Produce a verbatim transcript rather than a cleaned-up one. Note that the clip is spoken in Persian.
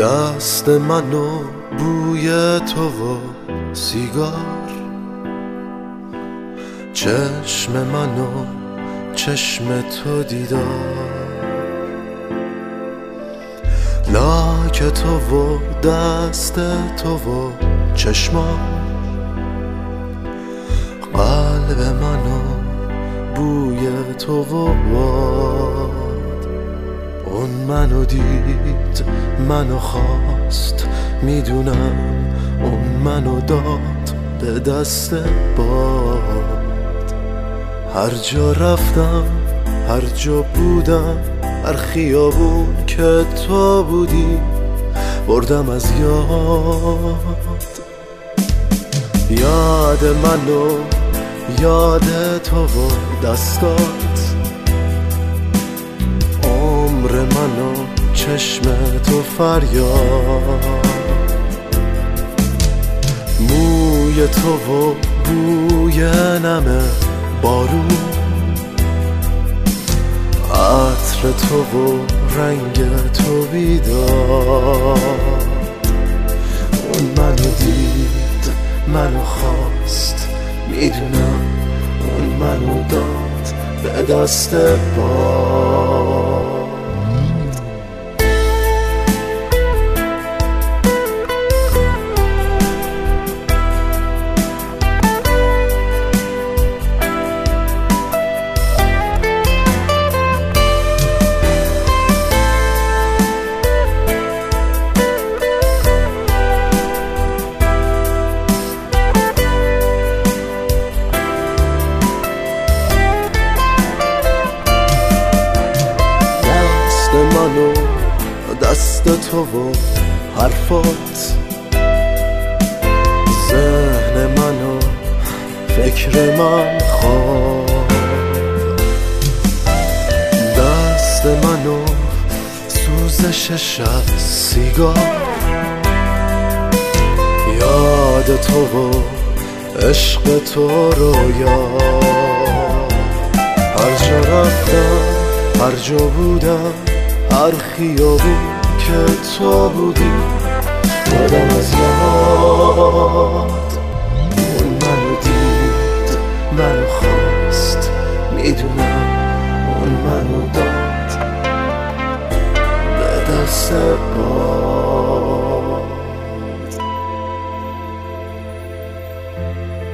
دست منو بوی تو و سیگار، چشم منو چشم تو دیدار، لاک تو و دست تو و چشمان، قلب منو بوی تو و باد. اون منو دید منو خواست، میدونم اون منو داد به دست باد. هر جا رفتم هر جا بودم، هر خیابون که تو بودی بردم از یاد. یاد منو یاد تو و دستات، عمر منو چشم تو فریاد، موی تو و بوی نم بارون، عطر تو و رنگ تو بیداد. اون منو دید منو خواست، میدونم اون منو داد به دست باد. منو دست تو و حرفات، ذهن منو فکر من خواب، دست منو سوزش شب سیگار، یاد تو و عشق تو رویا. هر جا رفتم هر جا بودم، هر خیابون که تو بودی بردم از یاد. اون منو دید منو خواست، میدونم اون منو داد به دست باد.